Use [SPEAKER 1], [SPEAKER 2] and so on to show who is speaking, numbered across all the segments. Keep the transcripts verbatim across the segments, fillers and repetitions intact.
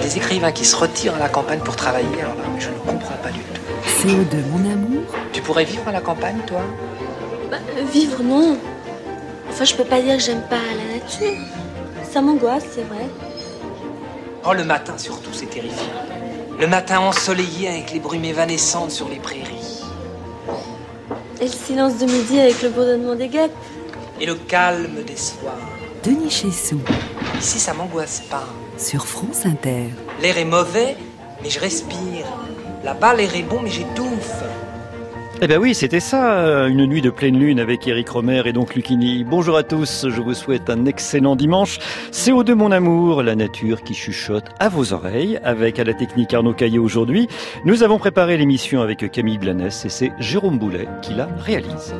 [SPEAKER 1] des écrivains qui se retirent à la campagne pour travailler, alors là, je ne comprends pas du tout.
[SPEAKER 2] C O deux, mon amour.
[SPEAKER 1] Tu pourrais vivre à la campagne, toi ?
[SPEAKER 3] Bah, vivre, non. Enfin, je peux pas dire que j'aime pas la nature. Ça m'angoisse, c'est vrai.
[SPEAKER 1] Oh, le matin surtout, c'est terrifiant. Le matin ensoleillé avec les brumes évanescentes sur les prairies.
[SPEAKER 3] Et le silence de midi avec le bourdonnement des guêpes.
[SPEAKER 1] Et le calme des soirs.
[SPEAKER 2] Denis Chessou.
[SPEAKER 1] Ici, ça m'angoisse pas.
[SPEAKER 2] Sur France Inter.
[SPEAKER 1] L'air est mauvais, mais je respire. Là-bas, l'air est bon, mais j'étouffe.
[SPEAKER 4] Eh ben oui, c'était ça, une nuit de pleine lune avec Éric Rohmer et donc Lucchini. Bonjour à tous, je vous souhaite un excellent dimanche. C O deux, mon amour, la nature qui chuchote à vos oreilles, avec à la technique Arnaud Caillé aujourd'hui. Nous avons préparé l'émission avec Camille Blanès et c'est Jérôme Boulet qui la réalise.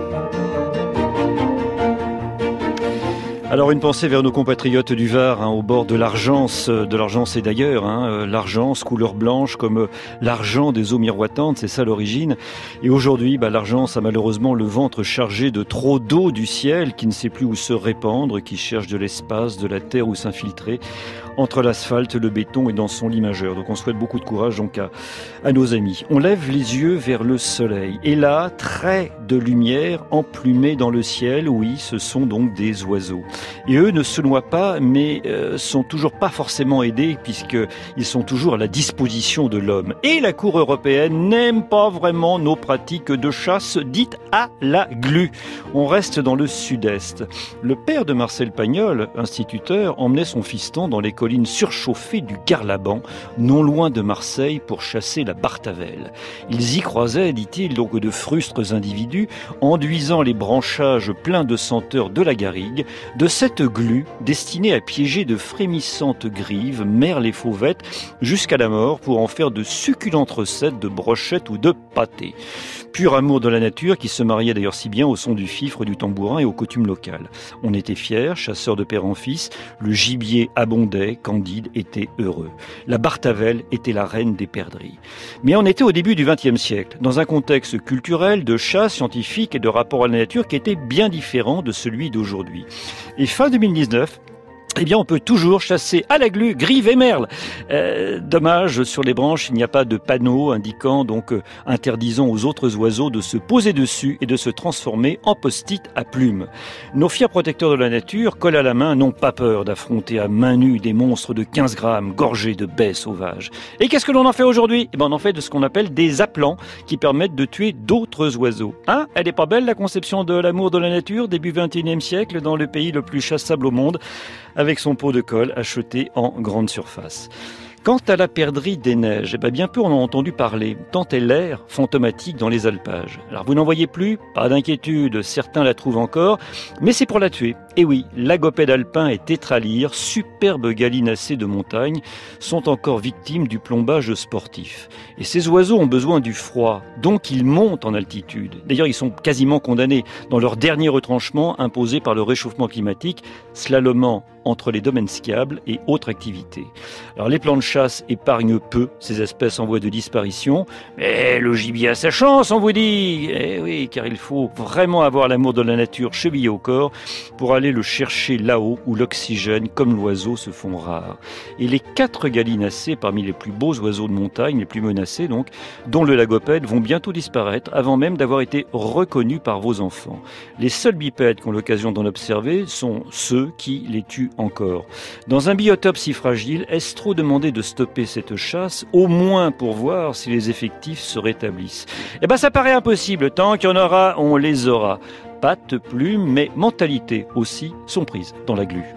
[SPEAKER 4] Alors une pensée vers nos compatriotes du Var, hein, au bord de l'Argence, de l'Argence et d'ailleurs, hein, l'Argence couleur blanche comme l'argent des eaux miroitantes, c'est ça l'origine. Et aujourd'hui, bah, l'Argence a malheureusement le ventre chargé de trop d'eau du ciel qui ne sait plus où se répandre, qui cherche de l'espace, de la terre où s'infiltrer entre l'asphalte, le béton et dans son lit majeur. Donc on souhaite beaucoup de courage donc à, à nos amis. On lève les yeux vers le soleil et là, traits de lumière emplumés dans le ciel, oui, ce sont donc des oiseaux. Et eux ne se noient pas, mais euh, sont toujours pas forcément aidés puisqu'ils sont toujours à la disposition de l'homme. Et la Cour européenne n'aime pas vraiment nos pratiques de chasse dites à la glu. On reste dans le sud-est. Le père de Marcel Pagnol, instituteur, emmenait son fiston dans les collines surchauffées du Garlaban, non loin de Marseille, pour chasser la bartavelle. Ils y croisaient, dit-il, donc de frustres individus, enduisant les branchages pleins de senteurs de la garrigue, de cette glu destinée à piéger de frémissantes grives, merles et fauvettes, jusqu'à la mort pour en faire de succulentes recettes de brochettes ou de pâtés. Pur amour de la nature qui se mariait d'ailleurs si bien au son du fifre, du tambourin et aux coutumes locales. On était fiers, chasseurs de père en fils, le gibier abondait, Candide était heureux. La bartavelle était la reine des perdrix. Mais on était au début du vingtième siècle, dans un contexte culturel, de chasse scientifique et de rapport à la nature qui était bien différent de celui d'aujourd'hui. Et fin deux mille dix-neuf, eh bien, on peut toujours chasser à la glu, grive et merle. Euh, dommage, sur les branches, il n'y a pas de panneau indiquant, donc euh, interdisant aux autres oiseaux de se poser dessus et de se transformer en post-it à plumes. Nos fiers protecteurs de la nature, col à la main, n'ont pas peur d'affronter à main nue des monstres de quinze grammes, gorgés de baies sauvages. Et qu'est-ce que l'on en fait aujourd'hui ? Eh ben, on en fait de ce qu'on appelle des appelants, qui permettent de tuer d'autres oiseaux. Hein ? Elle est pas belle, la conception de l'amour de la nature, début vingt et unième siècle, dans le pays le plus chassable au monde, avec son pot de colle acheté en grande surface. Quant à la perdrix des neiges, eh bien, bien peu on en a entendu parler, tant elle est l'air fantomatique dans les alpages. Alors vous n'en voyez plus ? Pas d'inquiétude, certains la trouvent encore, mais c'est pour la tuer. Et oui, l'agopède alpin et tétralyre, superbes gallinacés de montagne, sont encore victimes du plombage sportif. Et ces oiseaux ont besoin du froid, donc ils montent en altitude. D'ailleurs, ils sont quasiment condamnés dans leur dernier retranchement imposé par le réchauffement climatique, slalomant entre les domaines skiables et autres activités. Alors les plans de chasse épargnent peu ces espèces en voie de disparition, mais le gibier a sa chance, on vous dit. Eh oui, car il faut vraiment avoir l'amour de la nature chevillé au corps pour aller le chercher là-haut où l'oxygène, comme l'oiseau, se font rares. Et les quatre gallinacés parmi les plus beaux oiseaux de montagne, les plus menacés donc, dont le lagopède, vont bientôt disparaître avant même d'avoir été reconnus par vos enfants. Les seuls bipèdes qui ont l'occasion d'en observer sont ceux qui les tuent encore. Dans un biotope si fragile, est-ce trop demandé de stopper cette chasse, au moins pour voir si les effectifs se rétablissent ? Eh ben ça paraît impossible, tant qu'il y en aura, on les aura. Pattes, plumes, mais mentalité aussi sont prises dans la glu.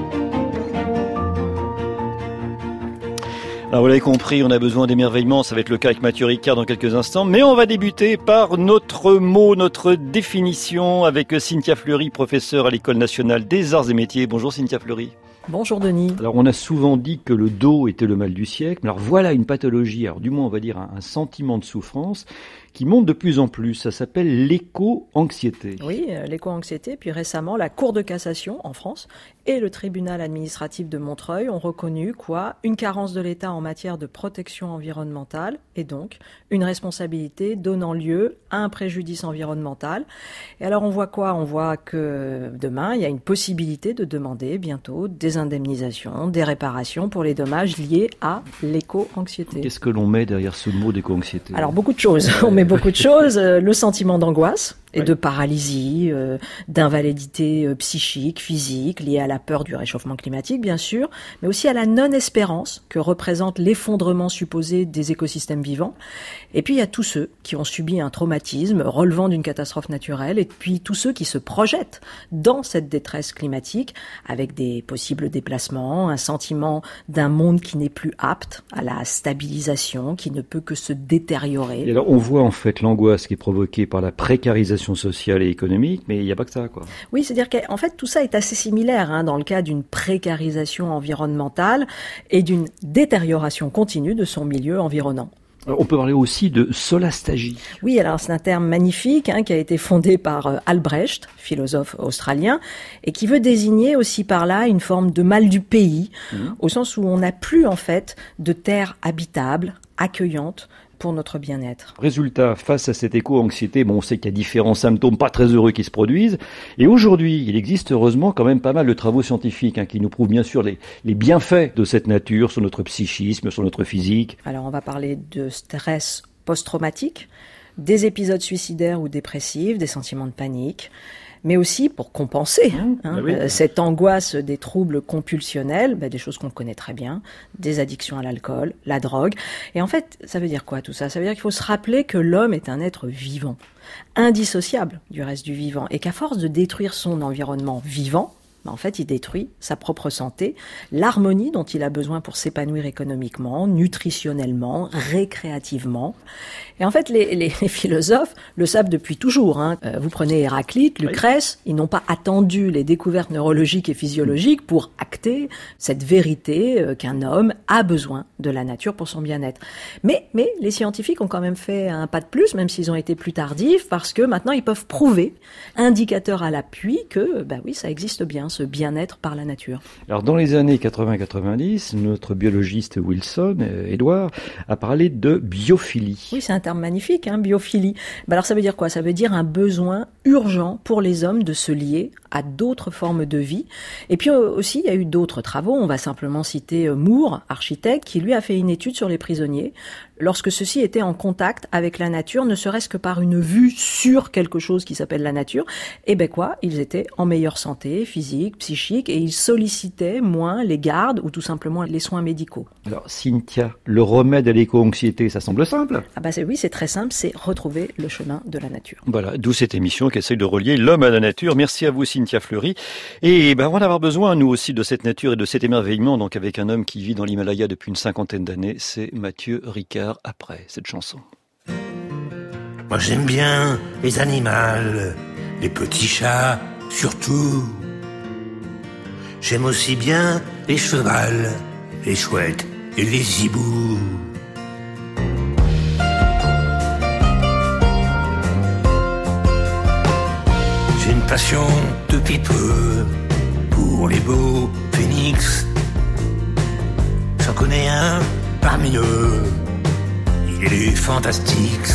[SPEAKER 4] Alors vous l'avez compris, on a besoin d'émerveillement, ça va être le cas avec Mathieu Ricard dans quelques instants, mais on va débuter par notre mot, notre définition avec Cynthia Fleury, professeure à l'École nationale des arts et métiers. Bonjour Cynthia Fleury.
[SPEAKER 5] Bonjour Denis.
[SPEAKER 4] Alors on a souvent dit que le dos était le mal du siècle, alors voilà une pathologie, alors du moins on va dire un, un sentiment de souffrance qui monte de plus en plus. Ça s'appelle l'éco-anxiété.
[SPEAKER 5] Oui, euh, l'éco-anxiété. Puis récemment, la Cour de cassation en France et le tribunal administratif de Montreuil ont reconnu quoi ? Une carence de l'État en matière de protection environnementale et donc une responsabilité donnant lieu à un préjudice environnemental. Et alors on voit quoi ? On voit que demain, il y a une possibilité de demander bientôt des indemnisations, des réparations pour les dommages liés à l'éco-anxiété.
[SPEAKER 4] Qu'est-ce que l'on met derrière ce mot d'éco-anxiété ?
[SPEAKER 5] Alors beaucoup de choses. On met beaucoup de choses. Le sentiment d'angoisse et de paralysie, euh, d'invalidité euh, psychique, physique, liée à la peur du réchauffement climatique, bien sûr, mais aussi à la non-espérance que représente l'effondrement supposé des écosystèmes vivants. Et puis il y a tous ceux qui ont subi un traumatisme relevant d'une catastrophe naturelle, et puis tous ceux qui se projettent dans cette détresse climatique avec des possibles déplacements, un sentiment d'un monde qui n'est plus apte à la stabilisation, qui ne peut que se détériorer.
[SPEAKER 4] Et alors on voit en fait l'angoisse qui est provoquée par la précarisation sociale et économique, mais il n'y a pas que ça, quoi.
[SPEAKER 5] Oui, c'est-à-dire qu'en fait, tout ça est assez similaire hein, dans le cas d'une précarisation environnementale et d'une détérioration continue de son milieu environnant.
[SPEAKER 4] On peut parler aussi de solastagie.
[SPEAKER 5] Oui, alors c'est un terme magnifique hein, qui a été fondé par euh, Albrecht, philosophe australien, et qui veut désigner aussi par là une forme de mal du pays, mmh. au sens où on n'a plus en fait de terre habitable, accueillante, pour notre bien-être.
[SPEAKER 4] Résultat, face à cette éco-anxiété, bon, on sait qu'il y a différents symptômes pas très heureux qui se produisent. Et aujourd'hui, il existe heureusement quand même pas mal de travaux scientifiques hein, qui nous prouvent bien sûr les, les bienfaits de cette nature sur notre psychisme, sur notre physique.
[SPEAKER 5] Alors on va parler de stress post-traumatique, des épisodes suicidaires ou dépressifs, des sentiments de panique, mais aussi pour compenser hein,
[SPEAKER 4] bah oui.
[SPEAKER 5] euh, cette angoisse des troubles compulsionnels, bah, des choses qu'on connaît très bien, des addictions à l'alcool, la drogue. Et en fait, ça veut dire quoi tout ça ? Ça veut dire qu'il faut se rappeler que l'homme est un être vivant, indissociable du reste du vivant, et qu'à force de détruire son environnement vivant, en fait, il détruit sa propre santé, l'harmonie dont il a besoin pour s'épanouir économiquement, nutritionnellement, récréativement. Et en fait, les, les, les philosophes le savent depuis toujours. Hein. Euh, vous prenez Héraclite, Lucrèce, ils n'ont pas attendu les découvertes neurologiques et physiologiques pour acter cette vérité euh, qu'un homme a besoin de la nature pour son bien-être. Mais, mais les scientifiques ont quand même fait un pas de plus, même s'ils ont été plus tardifs, parce que maintenant ils peuvent prouver, indicateur à l'appui, que bah oui, ça existe bien, ce bien-être par la nature.
[SPEAKER 4] Alors dans les années quatre-vingts quatre-vingt-dix, notre biologiste Wilson, euh, Edouard, a parlé de biophilie.
[SPEAKER 5] Oui, c'est un terme magnifique, hein, biophilie. Bah alors ça veut dire quoi ? Ça veut dire un besoin urgent pour les hommes de se lier à d'autres formes de vie. Et puis aussi, il y a eu d'autres travaux. On va simplement citer Moore, architecte, qui lui a fait une étude sur les prisonniers lorsque ceux-ci étaient en contact avec la nature, ne serait-ce que par une vue sur quelque chose qui s'appelle la nature. Et ben quoi ? Ils étaient en meilleure santé physique, psychique, et ils sollicitaient moins les gardes ou tout simplement les soins médicaux.
[SPEAKER 4] Alors Cynthia, le remède à l'éco-anxiété, ça semble simple.
[SPEAKER 5] Ah bah c'est, oui, c'est très simple, c'est retrouver le chemin de la nature.
[SPEAKER 4] Voilà, d'où cette émission qui essaye de relier l'homme à la nature. Merci à vous Cynthia Fleury. Et ben, on va en avoir besoin, nous aussi, de cette nature et de cet émerveillement, donc avec un homme qui vit dans l'Himalaya depuis une cinquantaine d'années, c'est Mathieu Ricard, après cette chanson.
[SPEAKER 6] Moi j'aime bien les animaux, les petits chats surtout. J'aime aussi bien les chevals, les chouettes et les hiboux. J'ai une passion depuis peu pour les beaux phénix. J'en connais un parmi eux, il est fantastique.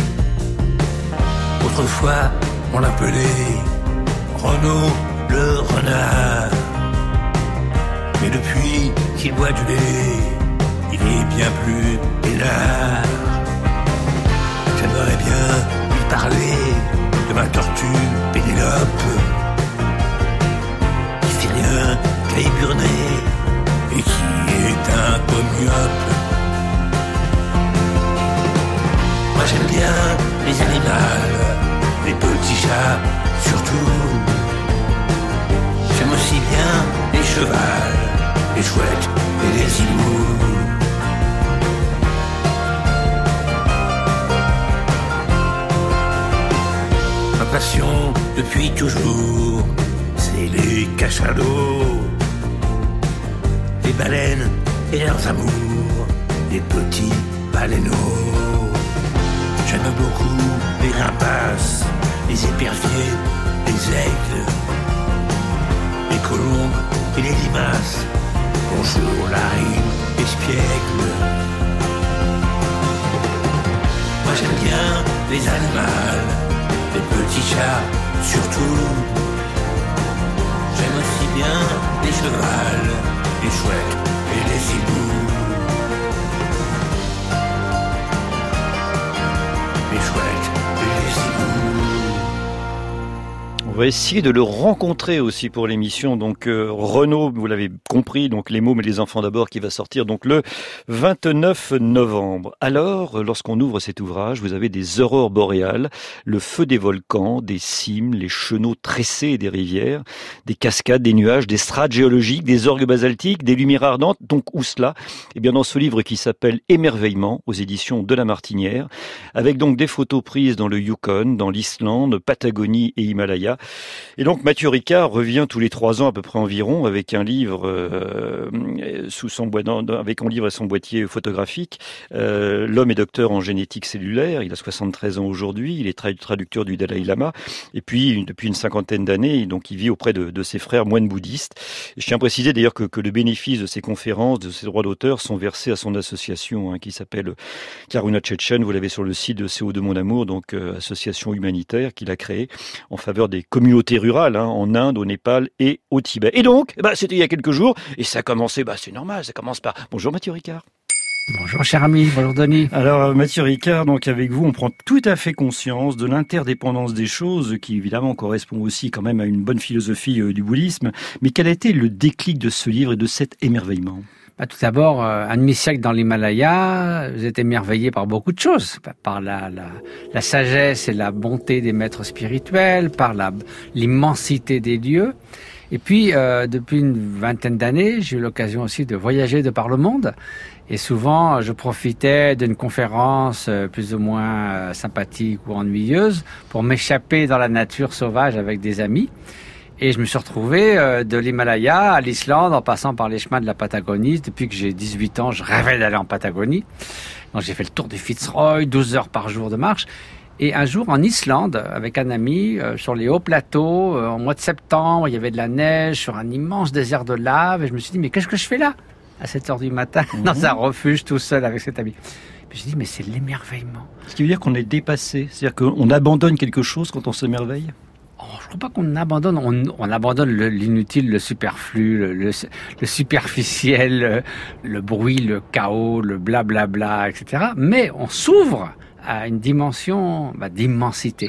[SPEAKER 6] Autrefois on l'appelait Renaud le renard, mais depuis qu'il boit du lait, il est bien plus peinard. J'aimerais bien lui parler de ma tortue Pénélope, qui fait rien qu'à éburner et qui est un peu myope. Moi j'aime bien les animaux, les petits chats surtout. J'aime aussi bien les chevals, les chouettes et les hiboux. Ma passion depuis toujours, c'est les cachalots, les baleines et leurs amours, les petits baleineaux. J'aime beaucoup les rapaces, les éperviers, les aigles, les colombes et les limaces. Bonjour la rime, espiègle. Moi j'aime bien les animaux, les petits chats surtout. J'aime aussi bien les chevals, les chouettes et les hiboux. Les chouettes et les hiboux.
[SPEAKER 4] On va essayer de le rencontrer aussi pour l'émission. Donc euh, Renaud, vous l'avez compris, donc Les Mômes et les enfants d'abord, qui va sortir donc le vingt-neuf novembre. Alors, lorsqu'on ouvre cet ouvrage, vous avez des aurores boréales, le feu des volcans, des cimes, les chenaux tressés des rivières, des cascades, des nuages, des strates géologiques, des orgues basaltiques, des lumières ardentes. Donc où cela ? Eh bien dans ce livre qui s'appelle Émerveillement, aux éditions de La Martinière, avec donc des photos prises dans le Yukon, dans l'Islande, Patagonie et Himalaya. Et donc Mathieu Ricard revient tous les trois ans à peu près environ avec un livre euh, sous son boi- avec un livre et son boîtier photographique. Euh, L'homme est docteur en génétique cellulaire. Il a soixante-treize ans aujourd'hui. Il est tra- traducteur du Dalai Lama. Et puis depuis une cinquantaine d'années, donc il vit auprès de, de ses frères moines bouddhistes. Et je tiens à préciser d'ailleurs que, que le bénéfice de ses conférences, de ses droits d'auteur, sont versés à son association hein, qui s'appelle Karuna Tchétchène. Vous l'avez sur le site de C O deux Mon Amour, donc euh, association humanitaire qu'il a créée en faveur des communautés rurales hein, en Inde, au Népal et au Tibet. Et donc, bah, c'était il y a quelques jours, et ça a commencé, bah, c'est normal, ça commence par... Bonjour Mathieu Ricard.
[SPEAKER 7] Bonjour cher ami, bonjour Denis.
[SPEAKER 4] Alors Mathieu Ricard, donc avec vous, on prend tout à fait conscience de l'interdépendance des choses, qui évidemment correspond aussi quand même à une bonne philosophie euh, du bouddhisme. Mais quel a été le déclic de ce livre et de cet émerveillement ?
[SPEAKER 7] Bah, tout d'abord, euh, un demi-siècle dans l'Himalaya, vous êtes émerveillé par beaucoup de choses, par la, la, la sagesse et la bonté des maîtres spirituels, par la, l'immensité des lieux. Et puis, euh, depuis une vingtaine d'années, j'ai eu l'occasion aussi de voyager de par le monde. Et souvent, je profitais d'une conférence euh, plus ou moins euh, sympathique ou ennuyeuse pour m'échapper dans la nature sauvage avec des amis. Et je me suis retrouvé euh, de l'Himalaya à l'Islande en passant par les chemins de la Patagonie. Depuis que j'ai dix-huit ans, je rêvais d'aller en Patagonie. Donc j'ai fait le tour du Fitzroy, douze heures par jour de marche. Et un jour en Islande, avec un ami, euh, sur les hauts plateaux, euh, en mois de septembre, il y avait de la neige sur un immense désert de lave. Et je me suis dit, mais qu'est-ce que je fais là, à sept heures du matin, mmh. dans un refuge tout seul avec cet ami? Puis je me suis dit, mais c'est l'émerveillement.
[SPEAKER 4] Ce qui veut dire qu'on est dépassé, c'est-à-dire qu'on abandonne quelque chose quand on s'émerveille?
[SPEAKER 7] Oh, je crois pas qu'on abandonne, on, on abandonne le, l'inutile, le superflu, le, le, le superficiel, le, le bruit, le chaos, le blablabla, et cetera. Mais on s'ouvre à une dimension bah, d'immensité.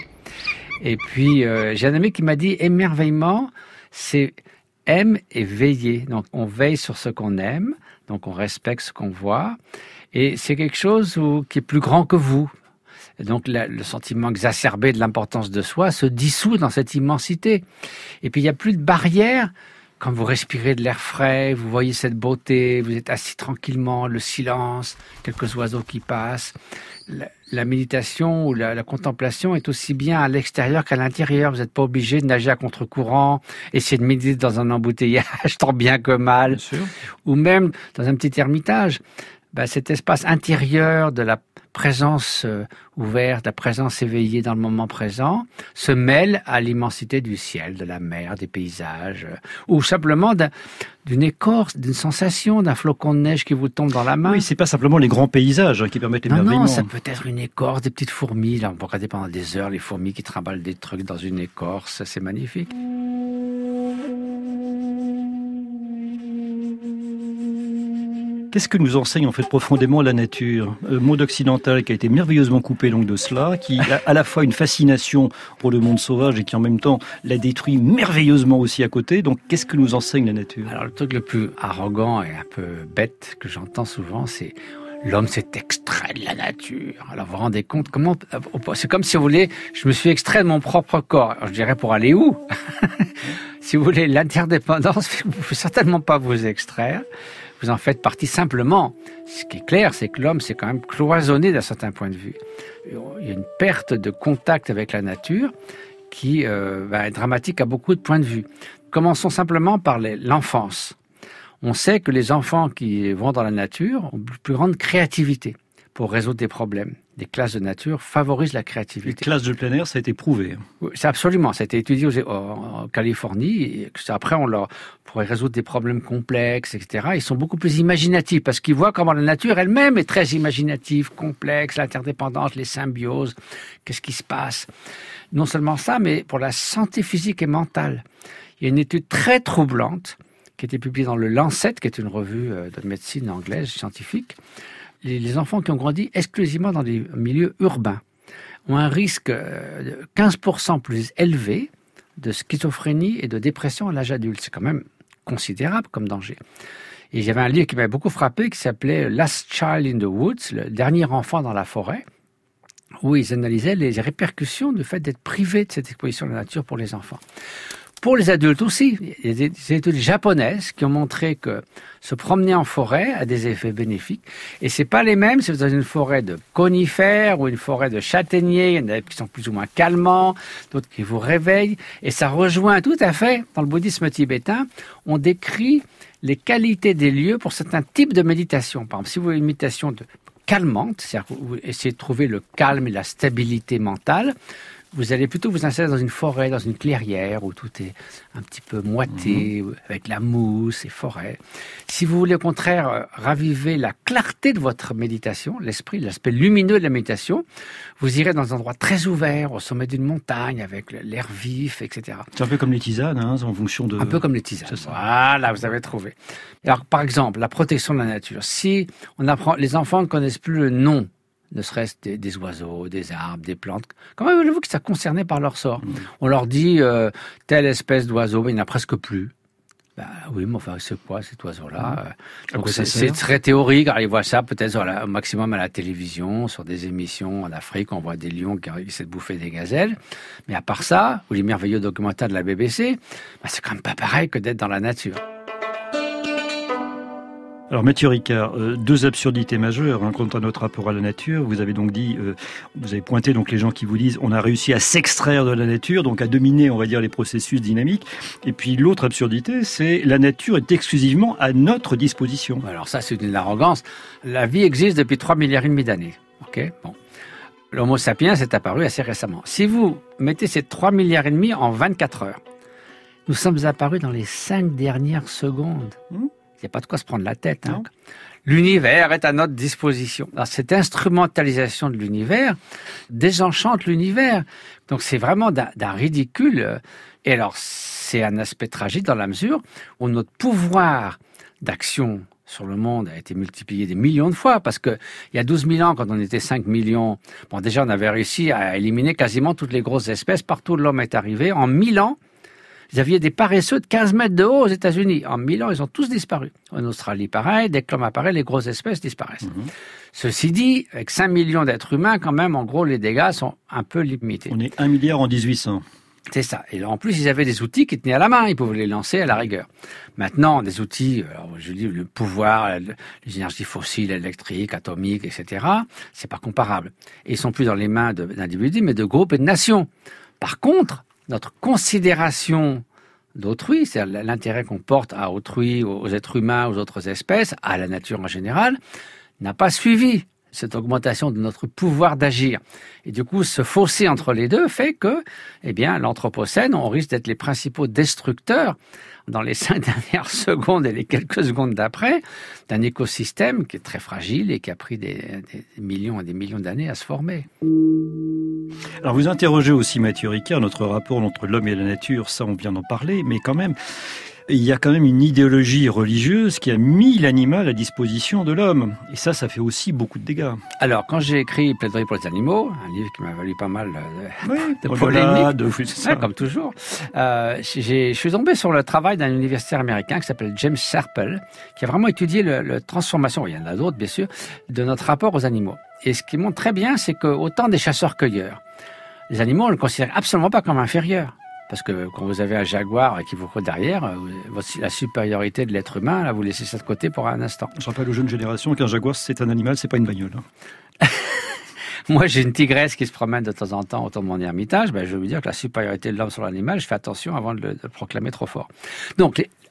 [SPEAKER 7] Et puis, euh, j'ai un ami qui m'a dit, émerveillement, c'est aime et veiller. Donc, on veille sur ce qu'on aime, donc on respecte ce qu'on voit, et c'est quelque chose où, qui est plus grand que vous. Et donc, la, le sentiment exacerbé de l'importance de soi se dissout dans cette immensité. Et puis, il n'y a plus de barrière. Quand vous respirez de l'air frais, vous voyez cette beauté, vous êtes assis tranquillement, le silence, quelques oiseaux qui passent. La, la méditation ou la, la contemplation est aussi bien à l'extérieur qu'à l'intérieur. Vous n'êtes pas obligé de nager à contre-courant, essayer de méditer dans un embouteillage, tant bien que mal. Bien sûr. Ou même dans un petit ermitage. Ben, cet espace intérieur de la présence euh, ouverte, la présence éveillée dans le moment présent, se mêle à l'immensité du ciel, de la mer, des paysages, euh, ou simplement d'un, d'une écorce, d'une sensation, d'un flocon de neige qui vous tombe dans la main.
[SPEAKER 4] Oui, c'est pas simplement les grands paysages hein, qui permettent l'émerveillement.
[SPEAKER 7] Non, non, ça peut être une écorce, des petites fourmis. Là, on peut regarder pendant des heures les fourmis qui trimballent des trucs dans une écorce, c'est magnifique.
[SPEAKER 4] Qu'est-ce que nous enseigne en fait profondément la nature ? Le monde occidental qui a été merveilleusement coupé donc de cela, qui a à la fois une fascination pour le monde sauvage et qui en même temps la détruit merveilleusement aussi à côté. Donc qu'est-ce que nous enseigne la nature ?
[SPEAKER 7] Alors le truc le plus arrogant et un peu bête que j'entends souvent, c'est l'homme s'est extrait de la nature. Alors vous vous rendez compte comment... C'est comme si vous voulez, je me suis extrait de mon propre corps. Alors, je dirais pour aller où ? Si vous voulez l'interdépendance, vous ne pouvez certainement pas vous extraire. Vous en faites partie simplement. Ce qui est clair, c'est que l'homme s'est quand même cloisonné d'un certain point de vue. Il y a une perte de contact avec la nature qui euh, va être dramatique à beaucoup de points de vue. Commençons simplement par les, l'enfance. On sait que les enfants qui vont dans la nature ont une plus grande créativité. pour résoudre des problèmes. Les classes de nature favorisent la créativité.
[SPEAKER 4] Les classes de plein air, ça a été prouvé.
[SPEAKER 7] Oui, c'est absolument, ça a été étudié aux, en Californie. Et après, on leur pourrait résoudre des problèmes complexes, et cetera. Ils sont beaucoup plus imaginatifs parce qu'ils voient comment la nature elle-même est très imaginative, complexe, l'interdépendance, les symbioses, qu'est-ce qui se passe. Non seulement ça, mais pour la santé physique et mentale. Il y a une étude très troublante qui a été publiée dans le Lancet, qui est une revue de médecine anglaise scientifique. Les enfants qui ont grandi exclusivement dans des milieux urbains ont un risque de quinze pour cent plus élevé de schizophrénie et de dépression à l'âge adulte. C'est quand même considérable comme danger. Et il y avait un livre qui m'avait beaucoup frappé qui s'appelait « Last Child in the Woods », le dernier enfant dans la forêt, où ils analysaient les répercussions du fait d'être privés de cette exposition à la nature pour les enfants. Pour les adultes aussi, il y a des études japonaises qui ont montré que se promener en forêt a des effets bénéfiques. Et c'est pas les mêmes si vous êtes dans une forêt de conifères ou une forêt de châtaigniers. Il y en a qui sont plus ou moins calmants, d'autres qui vous réveillent. Et ça rejoint tout à fait, dans le bouddhisme tibétain, on décrit les qualités des lieux pour certains types de méditation. Par exemple, si vous avez une méditation de calmante, c'est-à-dire que vous essayez de trouver le calme et la stabilité mentale, vous allez plutôt vous installer dans une forêt, dans une clairière où tout est un petit peu moité, mmh. avec la mousse et forêt. Si vous voulez au contraire raviver la clarté de votre méditation, l'esprit, l'aspect lumineux de la méditation, vous irez dans un endroit très ouvert, au sommet d'une montagne, avec l'air vif, et cetera.
[SPEAKER 4] C'est un peu comme les tisanes, hein, en fonction de...
[SPEAKER 7] Un peu comme les tisanes. Voilà, vous avez trouvé. Alors, par exemple, la protection de la nature. Si on apprend, les enfants ne connaissent plus le nom, ne serait-ce des, des oiseaux, des arbres, des plantes. Comment voulez-vous que ça concerné par leur sort? mmh. On leur dit euh, telle espèce d'oiseau, mais il n'y en a presque plus. Ben, oui, mais enfin, c'est quoi cet oiseau-là? mmh. Donc c'est, c'est très théorique. Alors, ils voient ça peut-être voilà, au maximum à la télévision, sur des émissions en Afrique, on voit des lions qui essaient de bouffer des gazelles. Mais à part ça, ou les merveilleux documentaires de la B B C, ben, c'est quand même pas pareil que d'être dans la nature.
[SPEAKER 4] Alors Mathieu Ricard, euh, deux absurdités majeures hein, quant à notre rapport à la nature. Vous avez donc dit, euh, vous avez pointé donc les gens qui vous disent on a réussi à s'extraire de la nature, donc à dominer, on va dire, les processus dynamiques. Et puis l'autre absurdité, c'est la nature est exclusivement à notre disposition.
[SPEAKER 7] Alors ça, c'est une arrogance. La vie existe depuis trois milliards et demi d'années. Ok, bon. L'Homo sapiens est apparu assez récemment. Si vous mettez ces trois milliards et demi en vingt-quatre heures, nous sommes apparus dans les cinq dernières secondes. Mmh. Il n'y a pas de quoi se prendre la tête. Hein. L'univers est à notre disposition. Alors, cette instrumentalisation de l'univers désenchante l'univers. Donc c'est vraiment d'un, d'un ridicule. Et alors c'est un aspect tragique dans la mesure où notre pouvoir d'action sur le monde a été multiplié des millions de fois, parce que il y a douze mille ans, quand on était cinq millions, bon déjà on avait réussi à éliminer quasiment toutes les grosses espèces. Partout où l'homme est arrivé, en mille ans, vous aviez des paresseux de quinze mètres de haut aux États-Unis. En mille ans, ils ont tous disparu. En Australie, pareil. Dès que l'homme apparaît, les grosses espèces disparaissent. Mmh. Ceci dit, avec cinq millions d'êtres humains, quand même, en gros, les dégâts sont un peu limités.
[SPEAKER 4] On est un milliard en dix-huit cents.
[SPEAKER 7] C'est ça. Et là, en plus, ils avaient des outils qui tenaient à la main. Ils pouvaient les lancer à la rigueur. Maintenant, des outils, alors, je dis, le pouvoir, les énergies fossiles, électriques, atomiques, et cetera, c'est pas comparable. Et ils sont plus dans les mains de, d'individus, mais de groupes et de nations. Par contre, notre considération d'autrui, c'est-à-dire l'intérêt qu'on porte à autrui, aux êtres humains, aux autres espèces, à la nature en général, n'a pas suivi cette augmentation de notre pouvoir d'agir. Et du coup, ce fossé entre les deux fait que, eh bien, l'Anthropocène, on risque d'être les principaux destructeurs dans les cinq dernières secondes et les quelques secondes d'après, d'un écosystème qui est très fragile et qui a pris des, des millions et des millions d'années à se former.
[SPEAKER 4] Alors vous interrogez aussi Mathieu Ricard, notre rapport entre l'homme et la nature, ça on vient d'en parler, mais quand même, il y a quand même une idéologie religieuse qui a mis l'animal à disposition de l'homme. Et ça, ça fait aussi beaucoup de dégâts.
[SPEAKER 7] Alors, quand j'ai écrit Plaidoyer pour les animaux, un livre qui m'a valu pas mal de,
[SPEAKER 4] oui,
[SPEAKER 7] de polémiques,
[SPEAKER 4] de, c'est ça.
[SPEAKER 7] Ouais, comme toujours, euh, j'ai, je suis tombé sur le travail d'un universitaire américain qui s'appelle James Serpell, qui a vraiment étudié la transformation, il y en a d'autres bien sûr, de notre rapport aux animaux. Et ce qui montre très bien, c'est qu'au temps des chasseurs-cueilleurs, les animaux, on ne le considère absolument pas comme inférieur. Parce que quand vous avez un jaguar qui vous court derrière, la supériorité de l'être humain, là, vous laissez ça de côté pour un instant.
[SPEAKER 4] Je rappelle aux jeunes générations qu'un jaguar, c'est un animal, c'est pas une bagnole.
[SPEAKER 7] Moi, j'ai une tigresse qui se promène de temps en temps autour de mon ermitage. Ben, je veux dire que la supériorité de l'homme sur l'animal, je fais attention avant de le, de le proclamer trop fort. Donc, les,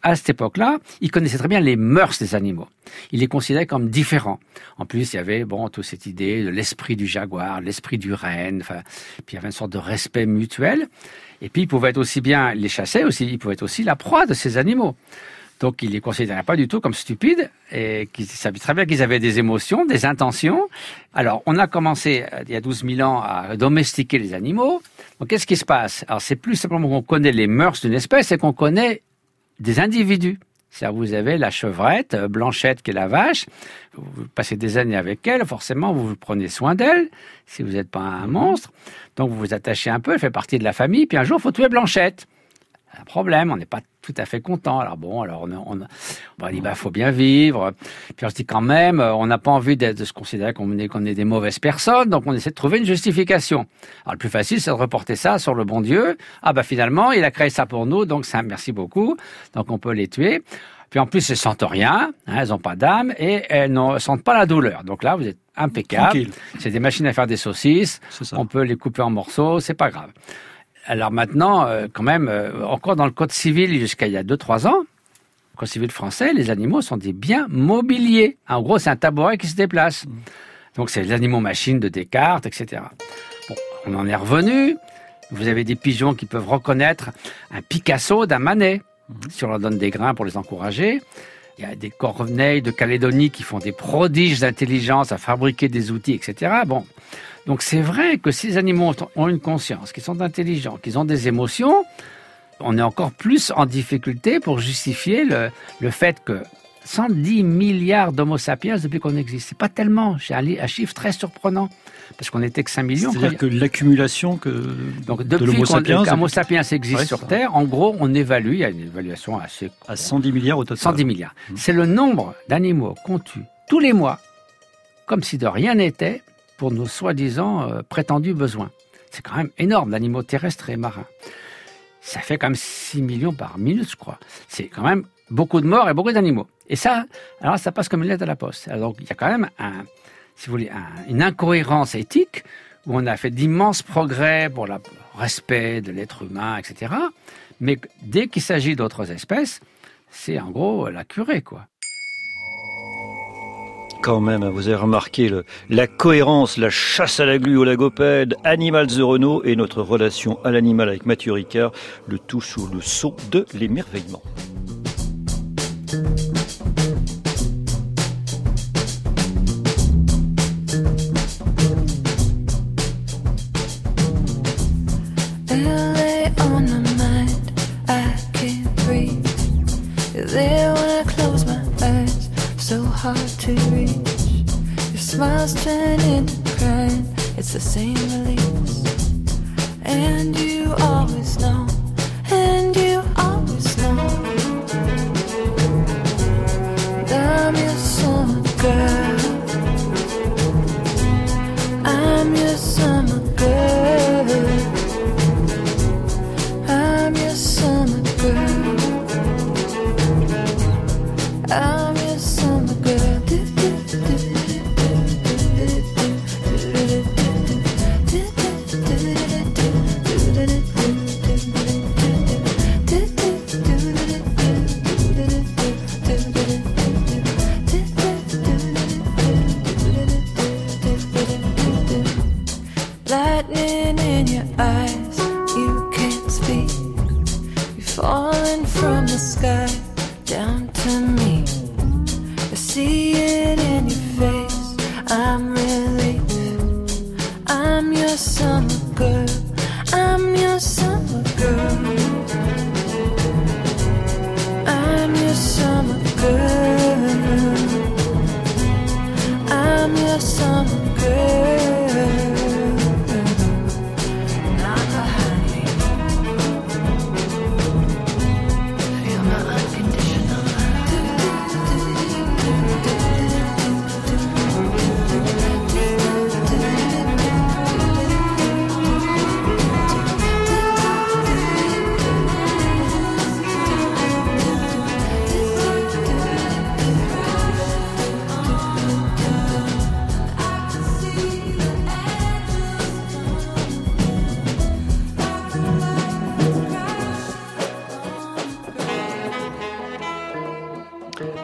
[SPEAKER 7] à cette époque-là, il connaissait très bien les mœurs des animaux. Il les considérait comme différents. En plus, il y avait bon toute cette idée de l'esprit du jaguar, l'esprit du renne. Enfin, puis il y avait une sorte de respect mutuel. Et puis, il pouvait être aussi bien les chasser aussi, il pouvait être aussi la proie de ces animaux. Donc, il les considérait pas du tout comme stupides et qu'ils savaient très bien qu'ils avaient des émotions, des intentions. Alors, on a commencé il y a douze mille ans à domestiquer les animaux. Donc, qu'est-ce qui se passe? Alors, c'est plus simplement qu'on connaît les mœurs d'une espèce, c'est qu'on connaît des individus. C'est-à-dire, vous avez la chevrette, Blanchette, qui est la vache. Vous passez des années avec elle, forcément, vous vous prenez soin d'elle, si vous n'êtes pas un monstre. Donc, vous vous attachez un peu, elle fait partie de la famille, puis un jour, il faut tuer Blanchette. Un problème, on n'est pas tout à fait content. Alors bon, alors on, on, on dit bah faut bien vivre. Puis on se dit quand même, on n'a pas envie de, de se considérer qu'on est, qu'on est des mauvaises personnes, donc on essaie de trouver une justification. Alors le plus facile, c'est de reporter ça sur le bon Dieu. Ah bah finalement, il a créé ça pour nous, donc ça, merci beaucoup. Donc on peut les tuer. Puis en plus, elles sentent rien, hein, elles n'ont pas d'âme et elles ne sentent pas la douleur. Donc là, vous êtes impeccable. Tranquille. C'est des machines à faire des saucisses. On peut les couper en morceaux, c'est pas grave. Alors maintenant, euh, quand même, euh, encore dans le code civil jusqu'à il y a deux trois ans, le code civil français, les animaux sont des biens mobiliers. En gros, c'est un tabouret qui se déplace. Mmh. Donc c'est les animaux machines de Descartes, et cetera. Bon, on en est revenu. Vous avez des pigeons qui peuvent reconnaître un Picasso d'un Manet, mmh. si on leur donne des grains pour les encourager. Il y a des corneilles de Calédonie qui font des prodiges d'intelligence à fabriquer des outils, et cetera. Bon. Donc c'est vrai que si les animaux ont une conscience, qu'ils sont intelligents, qu'ils ont des émotions, on est encore plus en difficulté pour justifier le, le fait que cent dix milliards d'homo sapiens depuis qu'on existe. C'est pas tellement, c'est un, un chiffre très surprenant, parce qu'on n'était que cinq millions.
[SPEAKER 4] C'est-à-dire que l'accumulation que
[SPEAKER 7] Donc, depuis
[SPEAKER 4] de l'homo sapiens...
[SPEAKER 7] Depuis qu'homo sapiens existe
[SPEAKER 4] ouais,
[SPEAKER 7] sur
[SPEAKER 4] ça.
[SPEAKER 7] Terre, en gros, on évalue, il y a une évaluation assez...
[SPEAKER 4] À cent dix milliards au total.
[SPEAKER 7] cent dix milliards. Mmh. C'est le nombre d'animaux qu'on tue tous les mois, comme si de rien n'était, pour nos soi-disant euh, prétendus besoins. C'est quand même énorme, d'animaux terrestres et marins. Ça fait quand même six millions par minute, je crois. C'est quand même beaucoup de morts et beaucoup d'animaux. Et ça, alors ça passe comme une lettre à la poste. Alors, donc, il y a quand même, un, si vous voulez, un, une incohérence éthique où on a fait d'immenses progrès pour le respect de l'être humain, et cetera. Mais dès qu'il s'agit d'autres espèces, c'est en gros la curée, quoi.
[SPEAKER 4] Quand même, vous avez remarqué le, la cohérence, la chasse à la glu au lagopède, Animal the Renault et notre relation à l'animal avec Mathieu Ricard, le tout sous le sceau de l'émerveillement.
[SPEAKER 8] Hard to reach. Your smiles turn into crying. It's the same release. And you always know. And you always know. And I'm your summer girl. I'm your summer girl. I'm your summer girl. I'm your summer girl. Lightning in your eyes, you can't speak. You're falling from the sky down to me.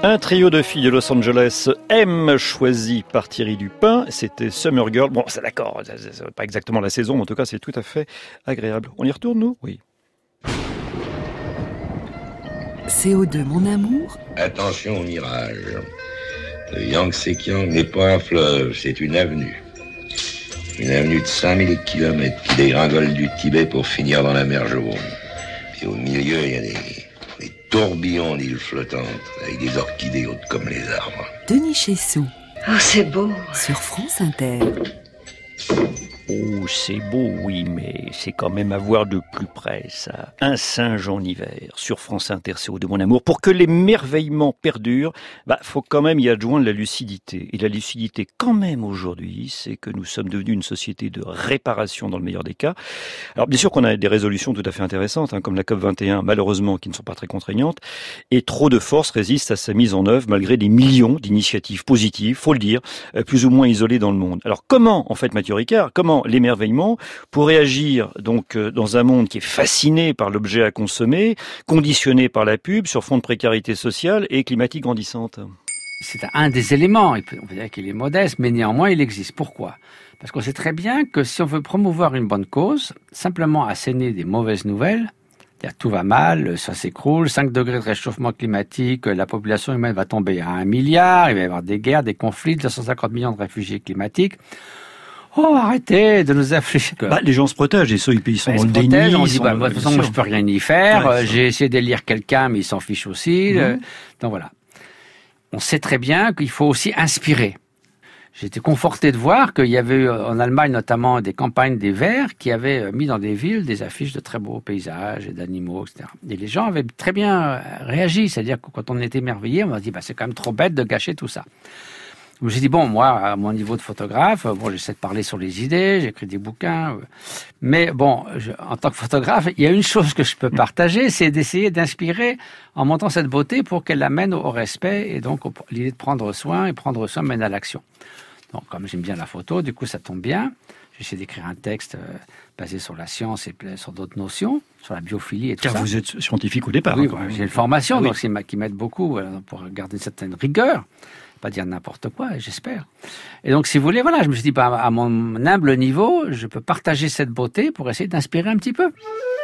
[SPEAKER 4] Un trio de filles de Los Angeles, M, choisi par Thierry Dupin, c'était Summer Girl. Bon, c'est d'accord, c'est pas exactement la saison, mais en tout cas, c'est tout à fait agréable. On y retourne, nous ? Oui.
[SPEAKER 2] C O deux, mon amour.
[SPEAKER 9] Attention au mirage. Le Yangtze-Kiang n'est pas un fleuve, c'est une avenue. Une avenue de cinq mille kilomètres qui dégringole du Tibet pour finir dans la mer Jaune. Et au milieu, il y a des... des tourbillons d'îles flottantes avec des orchidées hautes comme les arbres.
[SPEAKER 2] Denis Chessou.
[SPEAKER 10] Oh, c'est beau.
[SPEAKER 2] Sur France Inter.
[SPEAKER 4] Oh, c'est beau, oui, mais c'est quand même à voir de plus près, ça. Un singe en hiver, sur France Inter, C O deux, mon amour. Pour que l'émerveillement perdure, bah, faut quand même y adjoindre la lucidité. Et la lucidité, quand même, aujourd'hui, c'est que nous sommes devenus une société de réparation dans le meilleur des cas. Alors, bien sûr qu'on a des résolutions tout à fait intéressantes, hein, comme la COP vingt et un, malheureusement, qui ne sont pas très contraignantes. Et trop de force résiste à sa mise en œuvre, malgré des millions d'initiatives positives, faut le dire, plus ou moins isolées dans le monde. Alors, comment, en fait, Mathieu Ricard, comment l'émerveillement pourrait agir donc dans un monde qui est fasciné par l'objet à consommer, conditionné par la pub, sur fond de précarité sociale et climatique grandissante?
[SPEAKER 7] C'est un des éléments, on peut dire qu'il est modeste, mais néanmoins il existe. Pourquoi ? Parce qu'on sait très bien que si on veut promouvoir une bonne cause, simplement asséner des mauvaises nouvelles, c'est-à-dire tout va mal, ça s'écroule, cinq degrés de réchauffement climatique, la population humaine va tomber à un milliard, il va y avoir des guerres, des conflits, deux cent cinquante millions de réfugiés climatiques. Oh, arrêtez de nous affliger.
[SPEAKER 4] Bah, les gens se protègent, et ceux, ils sont
[SPEAKER 7] bah,
[SPEAKER 4] dans le
[SPEAKER 7] déni.
[SPEAKER 4] déni.
[SPEAKER 7] On dit, bah, de toute façon, moi, je peux rien y faire. Ouais, J'ai essayé d'élire quelqu'un, mais il s'en fiche aussi. Mmh. Donc voilà. On sait très bien qu'il faut aussi inspirer. J'ai été conforté de voir qu'il y avait eu en Allemagne notamment des campagnes des Verts qui avaient mis dans des villes des affiches de très beaux paysages et d'animaux, et cetera. Et les gens avaient très bien réagi. C'est-à-dire que quand on était émerveillés, on m'a dit, bah, c'est quand même trop bête de gâcher tout ça. Je me suis dit, bon, moi, à mon niveau de photographe, bon, j'essaie de parler sur les idées, j'écris des bouquins, mais bon, je, en tant que photographe, il y a une chose que je peux partager, c'est d'essayer d'inspirer en montrant cette beauté pour qu'elle amène au respect, et donc l'idée de prendre soin, et prendre soin mène à l'action. Donc, comme j'aime bien la photo, du coup, ça tombe bien. J'essaie d'écrire un texte euh, basé sur la science et sur d'autres notions, sur la biophilie et tout
[SPEAKER 4] Car
[SPEAKER 7] ça.
[SPEAKER 4] Car vous êtes scientifique au départ.
[SPEAKER 7] Oui,
[SPEAKER 4] hein,
[SPEAKER 7] j'ai une formation,
[SPEAKER 4] ah,
[SPEAKER 7] donc
[SPEAKER 4] oui.
[SPEAKER 7] qui m'aide beaucoup euh, pour garder une certaine rigueur. Pas dire n'importe quoi, j'espère. Et donc, si vous voulez, voilà, je me suis dit, bah, à mon humble niveau, je peux partager cette beauté pour essayer d'inspirer un petit peu.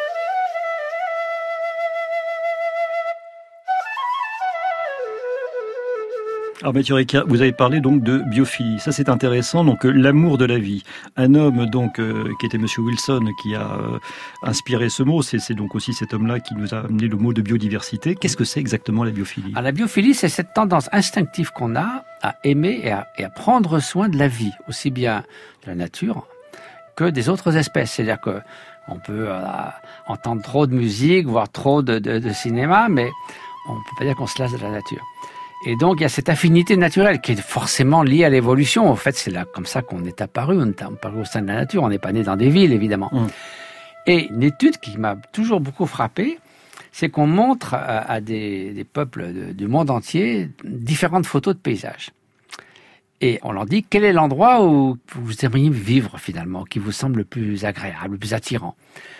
[SPEAKER 4] Alors Mathieu Ricard, vous avez parlé donc de biophilie. Ça c'est intéressant. Donc euh, l'amour de la vie. Un homme donc euh, qui était Monsieur Wilson qui a euh, inspiré ce mot. C'est, c'est donc aussi cet homme-là qui nous a amené le mot de biodiversité. Qu'est-ce que c'est exactement la biophilie ?
[SPEAKER 7] Alors, la biophilie, c'est cette tendance instinctive qu'on a à aimer et à, et à prendre soin de la vie, aussi bien de la nature que des autres espèces. C'est-à-dire que on peut euh, entendre trop de musique, voir trop de, de, de cinéma, mais on ne peut pas dire qu'on se lasse de la nature. Et donc, il y a cette affinité naturelle qui est forcément liée à l'évolution. En fait, c'est là comme ça qu'on est apparu. On est apparu au sein de la nature. On n'est pas né dans des villes, évidemment. Mmh. Et une étude qui m'a toujours beaucoup frappé, c'est qu'on montre à, à des, des peuples de, du monde entier différentes photos de paysages. Et on leur dit quel est l'endroit où vous aimeriez vivre finalement, qui vous semble le plus agréable, le plus attirant.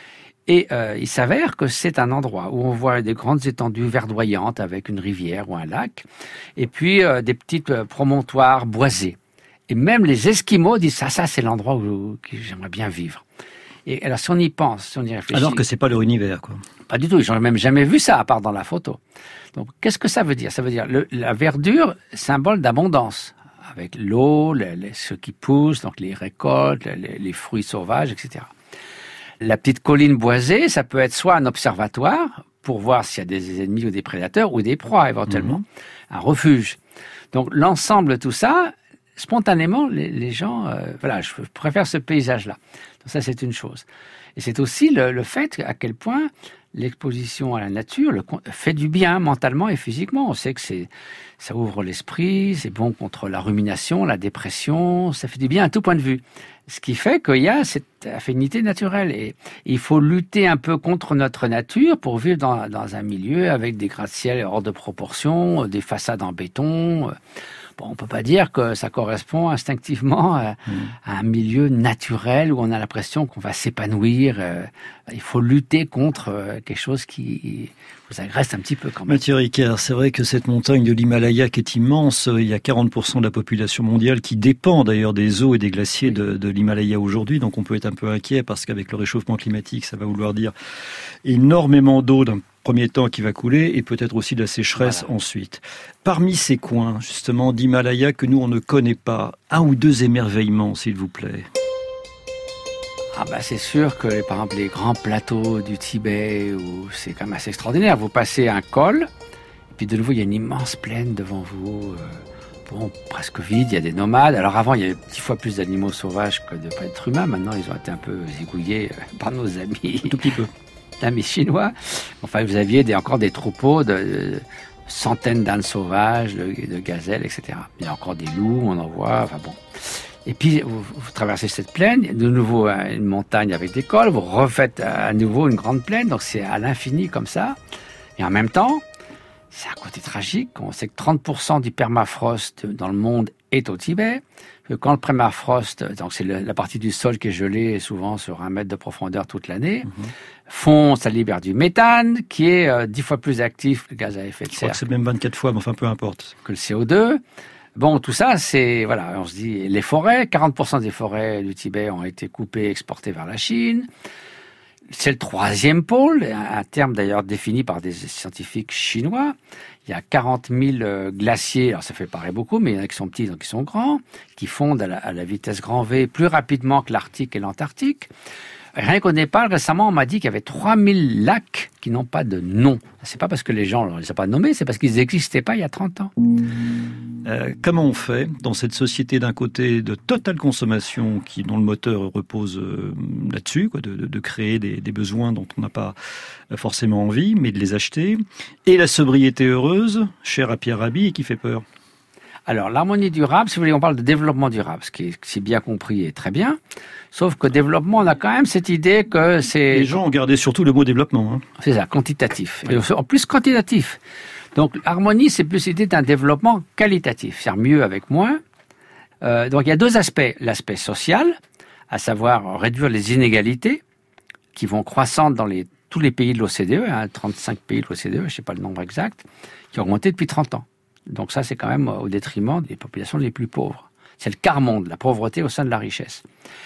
[SPEAKER 7] Et euh, il s'avère que c'est un endroit où on voit des grandes étendues verdoyantes avec une rivière ou un lac, et puis euh, des petites euh, promontoires boisés. Et même les Esquimaux disent ça, ça c'est l'endroit où, où j'aimerais bien vivre. Et alors si on y pense, si on y réfléchit...
[SPEAKER 4] Alors que c'est pas leur univers, quoi.
[SPEAKER 7] Pas du tout, ils n'ont même jamais vu ça, à part dans la photo. Donc qu'est-ce que ça veut dire ? Ça veut dire le, la verdure, symbole d'abondance, avec l'eau, les, les, ce qui pousse, donc les récoltes, les, les fruits sauvages, et cetera. La petite colline boisée, ça peut être soit un observatoire, pour voir s'il y a des ennemis ou des prédateurs, ou des proies éventuellement, mmh. un refuge. Donc l'ensemble de tout ça, spontanément, les, les gens, euh, voilà, je préfère ce paysage-là. Donc ça, c'est une chose. Et c'est aussi le, le fait à quel point l'exposition à la nature le, fait du bien mentalement et physiquement. On sait que c'est, ça ouvre l'esprit, c'est bon contre la rumination, la dépression, ça fait du bien à tout point de vue. Ce qui fait qu'il y a cette affinité naturelle. Et il faut lutter un peu contre notre nature pour vivre dans, dans un milieu avec des gratte-ciel hors de proportion, des façades en béton. Bon, on peut pas dire que ça correspond instinctivement à, mmh. à un milieu naturel où on a l'impression qu'on va s'épanouir. Euh, il faut lutter contre euh, quelque chose qui vous agresse un petit peu quand même.
[SPEAKER 4] Mathieu Ricard, c'est vrai que cette montagne de l'Himalaya qui est immense, il y a quarante pour cent de la population mondiale qui dépend d'ailleurs des eaux et des glaciers de, de l'Himalaya aujourd'hui, donc on peut être un peu inquiet parce qu'avec le réchauffement climatique, ça va vouloir dire énormément d'eau d'un premier temps qui va couler et peut-être aussi de la sécheresse voilà. ensuite. Parmi ces coins, justement, d'Himalaya que nous, on ne connaît pas, un ou deux émerveillements, s'il vous plaît.
[SPEAKER 7] Ah bah c'est sûr que, par exemple, les grands plateaux du Tibet, où c'est quand même assez extraordinaire. Vous passez un col, et puis de nouveau, il y a une immense plaine devant vous, euh, bon, presque vide, il y a des nomades. Alors avant, il y avait dix fois plus d'animaux sauvages que de êtres humains. Maintenant, ils ont été un peu zigouillés par nos amis.
[SPEAKER 4] Un tout petit peu.
[SPEAKER 7] Amis chinois. Enfin, vous aviez des, encore des troupeaux de, de centaines d'ânes sauvages, de, de gazelles, et cetera. Il y a encore des loups, on en voit, enfin bon. Et puis, vous, vous traversez cette plaine, de nouveau une montagne avec des cols, vous refaites à nouveau une grande plaine, donc c'est à l'infini comme ça. Et en même temps, c'est un côté tragique. On sait que trente pour cent du permafrost dans le monde est au Tibet. Que quand le permafrost, donc c'est le, la partie du sol qui est gelée, souvent sur un mètre de profondeur toute l'année, mmh. fond, ça libère du méthane, qui est euh, dix fois plus actif que le gaz à effet de serre.
[SPEAKER 4] Je crois que c'est même vingt-quatre fois, mais enfin peu importe.
[SPEAKER 7] Que le C O deux. Bon, tout ça, c'est, voilà, on se dit, les forêts, quarante pour cent des forêts du Tibet ont été coupées et exportées vers la Chine. C'est le troisième pôle, un terme d'ailleurs défini par des scientifiques chinois. Il y a quarante mille glaciers, alors ça fait paraître beaucoup, mais il y en a qui sont petits, il y en a qui sont grands, qui fondent à la, à la vitesse grand V plus rapidement que l'Arctique et l'Antarctique. Rien qu'au Népal, récemment, on m'a dit qu'il y avait trois mille lacs qui n'ont pas de nom. C'est pas parce que les gens ne les ont pas nommés, c'est parce qu'ils n'existaient pas il y a trente ans.
[SPEAKER 4] Euh, comment on fait dans cette société d'un côté de totale consommation qui, dont le moteur repose euh, là-dessus, quoi, de, de, de créer des, des besoins dont on n'a pas forcément envie, mais de les acheter, et la sobriété heureuse, chère à Pierre Rabhi et qui fait peur?
[SPEAKER 7] Alors, l'harmonie durable, si vous voulez, on parle de développement durable, ce qui est, si bien compris est très bien. Sauf que développement, on a quand même cette idée que c'est...
[SPEAKER 4] Les gens ont gardé surtout le mot développement. Hein.
[SPEAKER 7] C'est ça, quantitatif. Et en plus, quantitatif. Donc, harmonie, c'est plus l'idée d'un développement qualitatif. Faire mieux avec moins. Euh, donc, il y a deux aspects. L'aspect social, à savoir réduire les inégalités qui vont croissantes dans les, tous les pays de l'O C D E, hein, trente-cinq pays de l'O C D E, je ne sais pas le nombre exact, qui ont augmenté depuis trente ans. Donc ça, c'est quand même au détriment des populations les plus pauvres. C'est le quart-monde, la pauvreté au sein de la richesse.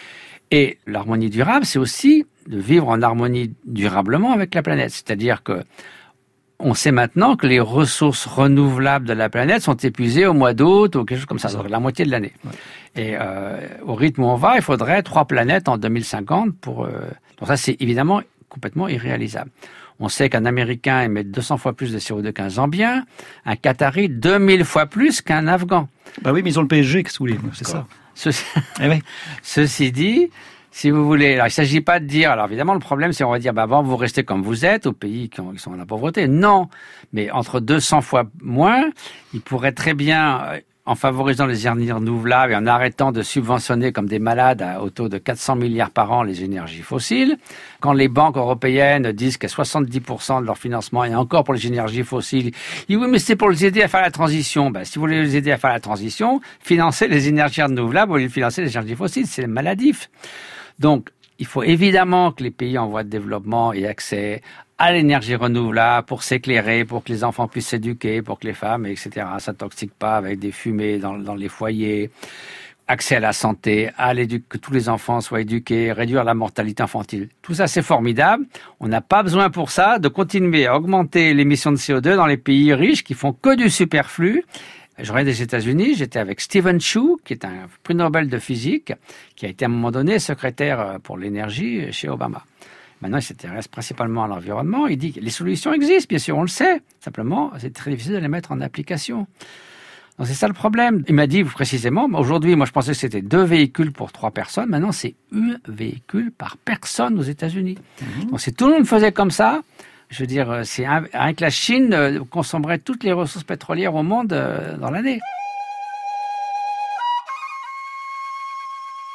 [SPEAKER 7] Et l'harmonie durable, c'est aussi de vivre en harmonie durablement avec la planète. C'est-à-dire que on sait maintenant que les ressources renouvelables de la planète sont épuisées au mois d'août ou quelque chose comme ça, donc la moitié de l'année. Ouais. Et euh, au rythme où on va, il faudrait trois planètes en deux mille cinquante pour... Euh... Donc ça, c'est évidemment complètement irréalisable. On sait qu'un Américain émet deux cents fois plus de C O deux qu'un Zambien, un Qatari deux mille fois plus qu'un Afghan.
[SPEAKER 4] Bah oui, mais ils ont le P S G, sous les, c'est ça.
[SPEAKER 7] Ceci, eh oui. Ceci dit, si vous voulez, alors il ne s'agit pas de dire, alors évidemment le problème c'est on va dire, bah bon, vous restez comme vous êtes aux pays qui, ont, qui sont dans la pauvreté. Non, mais entre deux cents fois moins, il pourrait très bien... en favorisant les énergies renouvelables et en arrêtant de subventionner comme des malades à hauteur de quatre cents milliards par an les énergies fossiles. Quand les banques européennes disent qu'à soixante-dix pour cent de leur financement est encore pour les énergies fossiles, ils disent oui, mais c'est pour les aider à faire la transition. Ben, si vous voulez les aider à faire la transition, financez les énergies renouvelables au lieu de financer les énergies fossiles. C'est maladif. Donc, il faut évidemment que les pays en voie de développement aient accès à l'énergie renouvelable pour s'éclairer, pour que les enfants puissent s'éduquer, pour que les femmes, et cetera, ça s'intoxiquent pas avec des fumées dans, dans les foyers. Accès à la santé, à l'éduc- que tous les enfants soient éduqués, réduire la mortalité infantile. Tout ça, c'est formidable. On n'a pas besoin pour ça de continuer à augmenter l'émission de C O deux dans les pays riches qui font que du superflu. Je reviens des États-Unis, j'étais avec Stephen Chu, qui est un prix Nobel de physique, qui a été à un moment donné secrétaire pour l'énergie chez Obama. Maintenant, il s'intéresse principalement à l'environnement. Il dit que les solutions existent, bien sûr, on le sait. Simplement, c'est très difficile de les mettre en application. Donc, c'est ça le problème. Il m'a dit précisément, aujourd'hui, moi, je pensais que c'était deux véhicules pour trois personnes. Maintenant, c'est un véhicule par personne aux États-Unis. Mmh. Donc, si tout le monde faisait comme ça, je veux dire, c'est un, avec la Chine euh, consommerait toutes les ressources pétrolières au monde euh, dans l'année.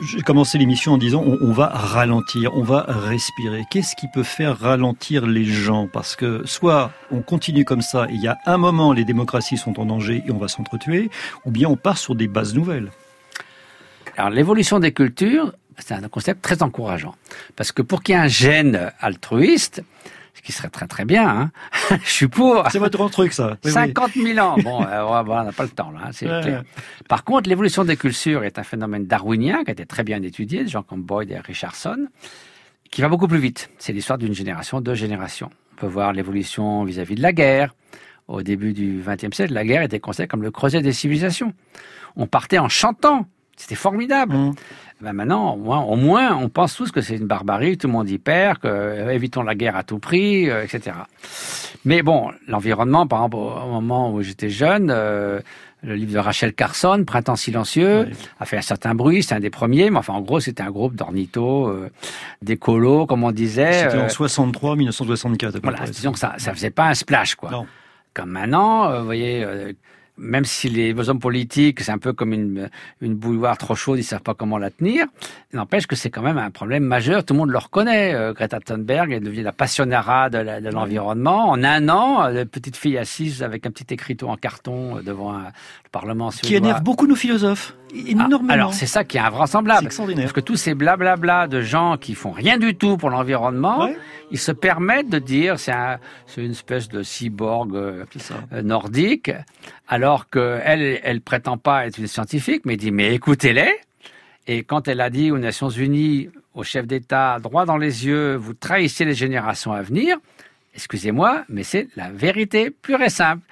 [SPEAKER 4] J'ai commencé l'émission en disant on, on va ralentir, on va respirer. Qu'est-ce qui peut faire ralentir les gens? Parce que soit on continue comme ça, et il y a un moment les démocraties sont en danger et on va s'entretuer, ou bien on part sur des bases nouvelles.
[SPEAKER 7] Alors l'évolution des cultures, c'est un concept très encourageant. Parce que pour qu'il y ait un gène altruiste, ce qui serait très très bien, hein, je suis pour.
[SPEAKER 4] C'est votre truc, ça. Oui,
[SPEAKER 7] cinquante mille ans. Bon, euh, on n'a pas le temps, là, hein, c'est ouais. clair. Par contre, l'évolution des cultures est un phénomène darwinien qui a été très bien étudié, des gens comme Boyd et Richardson, qui va beaucoup plus vite. C'est l'histoire d'une génération, deux générations. On peut voir l'évolution vis-à-vis de la guerre. Au début du vingtième siècle, la guerre était considérée comme le creuset des civilisations. On partait en chantant. C'était formidable. Mmh. Ben maintenant, au moins, au moins, on pense tous que c'est une barbarie, tout le monde y perd, que euh, évitons la guerre à tout prix, euh, et cetera. Mais bon, l'environnement, par exemple, au moment où j'étais jeune, euh, le livre de Rachel Carson, Printemps silencieux, oui. a fait un certain bruit, c'est un des premiers, mais enfin, en gros, c'était un groupe d'ornithos, euh, d'écolos, comme on disait.
[SPEAKER 4] C'était
[SPEAKER 7] euh,
[SPEAKER 4] en soixante-trois, mille neuf cent soixante-quatre.
[SPEAKER 7] Voilà, près. Disons que ça, ça faisait pas un splash, quoi.
[SPEAKER 4] Non.
[SPEAKER 7] Comme maintenant, euh, vous voyez, euh, même si les hommes politiques, c'est un peu comme une, une bouilloire trop chaude, ils savent pas comment la tenir, il n'empêche que c'est quand même un problème majeur, tout le monde le reconnaît. Euh, Greta Thunberg est devenue la passionnara de, la, de l'environnement. En un an, la petite fille assise avec un petit écriteau en carton devant un, le Parlement suédois.
[SPEAKER 4] Qui énerve beaucoup nos philosophes. Énormément.
[SPEAKER 7] Ah, alors c'est ça qui est invraisemblable.
[SPEAKER 4] C'est extraordinaire.
[SPEAKER 7] Parce que tous ces blablabla de gens qui font rien du tout pour l'environnement, ouais. ils se permettent de dire c'est, un, c'est une espèce de cyborg euh, nordique, alors qu'elle elle prétend pas être une scientifique, mais dit mais écoutez-les. Et quand elle a dit aux Nations Unies, au chef d'État, droit dans les yeux, vous trahissez les générations à venir, excusez-moi, mais c'est la vérité pure et simple.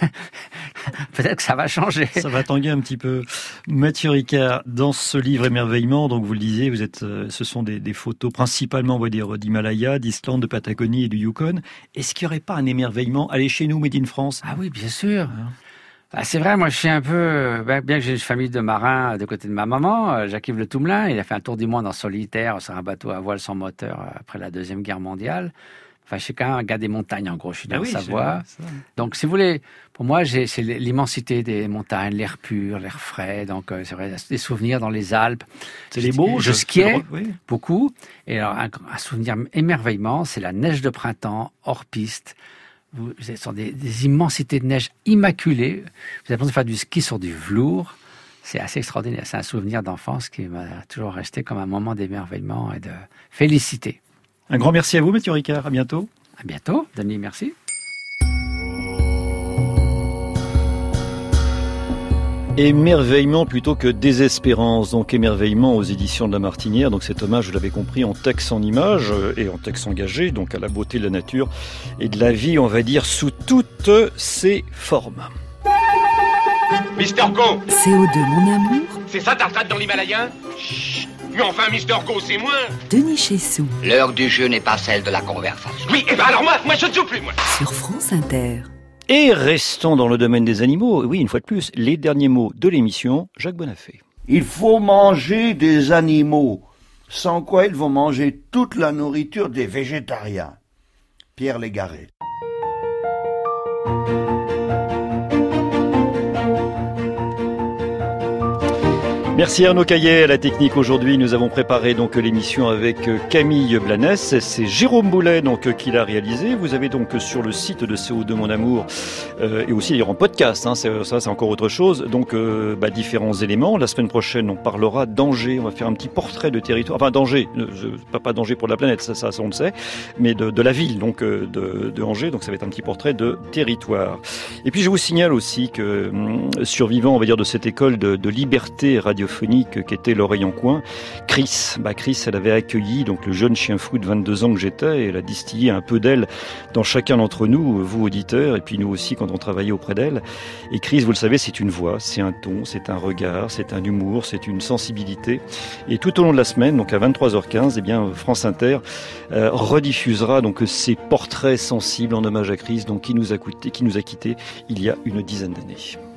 [SPEAKER 7] Peut-être que ça va changer.
[SPEAKER 4] Ça va tanguer un petit peu. Mathieu Ricard, dans ce livre Émerveillement, donc vous le disiez, vous êtes, euh, ce sont des, des photos principalement, on va dire, d'Himalaya, d'Islande, de Patagonie et du Yukon. Est-ce qu'il n'y aurait pas un émerveillement? Allez chez nous, Made in France.
[SPEAKER 7] Ah oui, bien sûr. Hein. Ah, c'est vrai, moi je suis un peu, bien que j'ai une famille de marins de côté de ma maman, Jacques-Yves Le Toumelin, il a fait un tour du monde en solitaire sur un bateau à voile sans moteur après la Deuxième Guerre mondiale. Enfin, je suis quand même un gars des montagnes, en gros, je suis dans ah oui, Savoie. Donc, si vous voulez, pour moi, j'ai, c'est l'immensité des montagnes, l'air pur, l'air frais, donc euh, c'est vrai, des souvenirs dans les Alpes.
[SPEAKER 4] C'est les beaux.
[SPEAKER 7] Je, je skiais oui. beaucoup, et alors un, un souvenir émerveillement, c'est la neige de printemps, hors piste. Vous, vous êtes sur des, des immensités de neige immaculées. Vous avez l'impression de faire du ski sur du velours. C'est assez extraordinaire. C'est un souvenir d'enfance qui m'a toujours resté comme un moment d'émerveillement et de félicité.
[SPEAKER 4] Un grand merci à vous, Mathieu Ricard. À bientôt.
[SPEAKER 7] À bientôt, Denis, merci.
[SPEAKER 4] Émerveillement plutôt que désespérance, donc émerveillement aux éditions de La Martinière, donc cet hommage, vous l'avez compris, en texte, en image et en texte engagé, donc à la beauté de la nature et de la vie, on va dire, sous toutes ses formes.
[SPEAKER 10] Mister Go
[SPEAKER 2] C O deux, mon amour.
[SPEAKER 10] C'est ça ta retraite dans l'Himalaya? Chut. Mais enfin, Mister Go, c'est moi.
[SPEAKER 2] Denis Chessou.
[SPEAKER 11] L'heure du jeu n'est pas celle de la conversation.
[SPEAKER 10] Oui, et ben alors moi, moi je ne joue plus, moi.
[SPEAKER 2] Sur France Inter.
[SPEAKER 4] Et restons dans le domaine des animaux. Oui, une fois de plus, les derniers mots de l'émission, Jacques Bonafé.
[SPEAKER 12] Il faut manger des animaux, sans quoi ils vont manger toute la nourriture des végétariens. Pierre Légaré.
[SPEAKER 4] Merci Arnaud Caillet à la technique. Aujourd'hui, nous avons préparé donc l'émission avec Camille Blanès. C'est Jérôme Boulet donc qui l'a réalisé. Vous avez donc sur le site de C O deux Mon Amour euh, et aussi d'ailleurs en podcast. Hein, c'est, ça, c'est encore autre chose. Donc euh, bah, différents éléments. La semaine prochaine, on parlera d'Angers. On va faire un petit portrait de territoire. Enfin d'Angers, euh, pas pas danger pour la planète, ça, ça, ça on le sait, mais de, de la ville donc euh, de, de Angers. Donc ça va être un petit portrait de territoire. Et puis je vous signale aussi que hum, survivant, on va dire, de cette école de, de liberté radiophonique qu'était l'Oreille en Coin, Chris. Bah, Chris, elle avait accueilli donc le jeune chien fou de vingt-deux ans que j'étais et elle a distillé un peu d'elle dans chacun d'entre nous, vous auditeurs, et puis nous aussi quand on travaillait auprès d'elle. Et Chris, vous le savez, c'est une voix, c'est un ton, c'est un regard, c'est un humour, c'est une sensibilité. Et tout au long de la semaine, donc à vingt-trois heures quinze, eh bien, France Inter euh, rediffusera donc ces portraits sensibles en hommage à Chris, donc qui nous a coûté, qui nous a quittés il y a une dizaine d'années.